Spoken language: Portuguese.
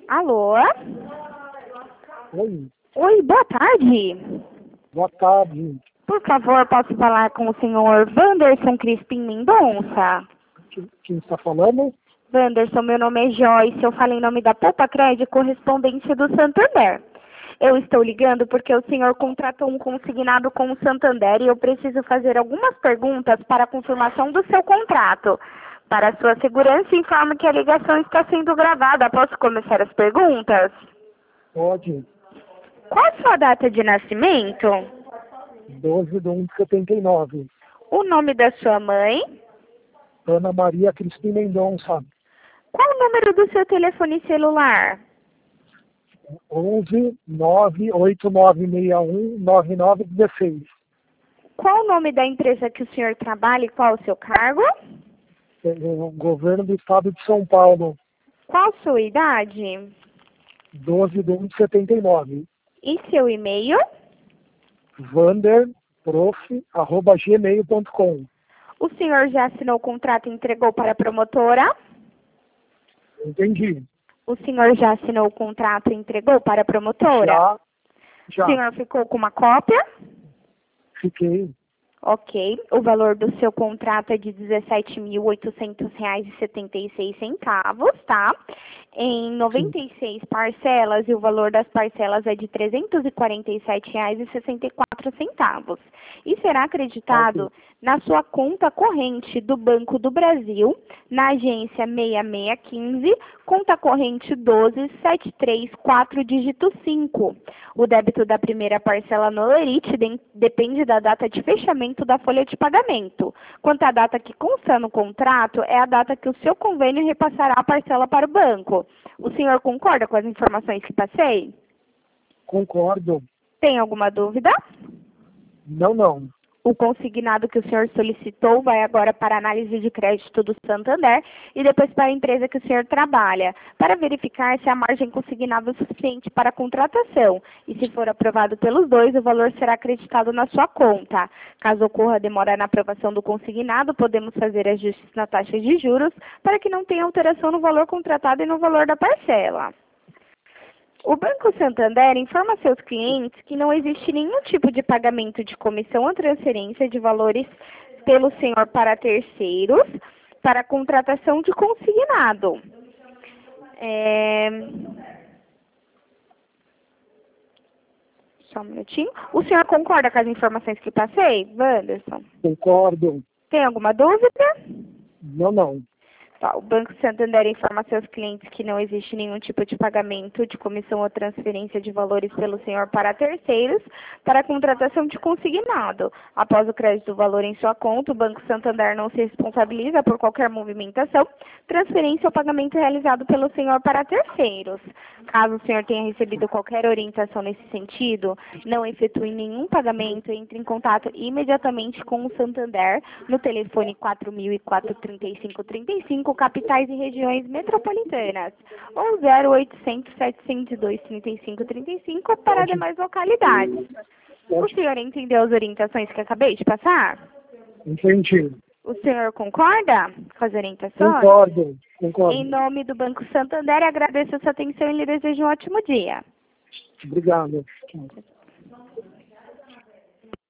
Alô? Oi, Oi, boa tarde. boa tarde. Por favor, posso falar com o senhor Wanderson Crispim Mendonça? Quem está falando? Wanderson, meu nome é Joyce, eu falo em nome da Poupa Crédito, correspondente do Santander. Eu estou ligando porque o senhor contratou um consignado com o Santander e eu preciso fazer algumas perguntas para a confirmação do seu contrato. Para sua segurança, informo que a ligação está sendo gravada. Posso começar as perguntas? Pode. Qual a sua data de nascimento? 12/1/79. O nome da sua mãe? Ana Maria Cristina Mendonça. Qual o número do seu telefone celular? 11-98961-9916. Qual o nome da empresa que o senhor trabalha e qual o seu cargo? O governo do estado de São Paulo. Qual sua idade? 12/1/79. E seu e-mail? vanderprof@gmail.com. O senhor já assinou o contrato e entregou para a promotora? Entendi. O senhor já assinou o contrato e entregou para a promotora? Já. O senhor ficou com uma cópia? Fiquei. Ok. O valor do seu contrato é de R$ 17.800,76, tá? Em 96 parcelas, e o valor das parcelas é de R$ 347,64. E será acreditado na sua conta corrente do Banco do Brasil, na agência 6615, conta corrente 12734, dígito 5. O débito da primeira parcela no Lerite depende da data de fechamento da folha de pagamento. Quanto à data que consta no contrato, é a data que o seu convênio repassará a parcela para o banco. O senhor concorda com as informações que passei? Concordo. Tem alguma dúvida? Não. O consignado que o senhor solicitou vai agora para a análise de crédito do Santander e depois para a empresa que o senhor trabalha, para verificar se a margem consignável é suficiente para a contratação. E se for aprovado pelos dois, o valor será acreditado na sua conta. Caso ocorra demora na aprovação do consignado, podemos fazer ajustes na taxa de juros para que não tenha alteração no valor contratado e no valor da parcela. O Banco Santander informa a seus clientes que não existe nenhum tipo de pagamento de comissão ou transferência de valores pelo senhor para terceiros para a contratação de consignado. Só um minutinho. O senhor concorda com as informações que passei, Wanderson? Concordo. Tem alguma dúvida? Não. Tá, o Banco Santander informa a seus clientes que não existe nenhum tipo de pagamento de comissão ou transferência de valores pelo senhor para terceiros para a contratação de consignado. Após o crédito do valor em sua conta, o Banco Santander não se responsabiliza por qualquer movimentação, transferência ou pagamento realizado pelo senhor para terceiros. Caso o senhor tenha recebido qualquer orientação nesse sentido, não efetue nenhum pagamento, entre em contato imediatamente com o Santander no telefone 4004-3535, capitais e regiões metropolitanas, ou 0800-702-3535 para demais localidades. O senhor entendeu as orientações que acabei de passar? Entendi. O senhor concorda com as orientações? Concordo. Em nome do Banco Santander, agradeço a sua atenção e lhe desejo um ótimo dia. Obrigado.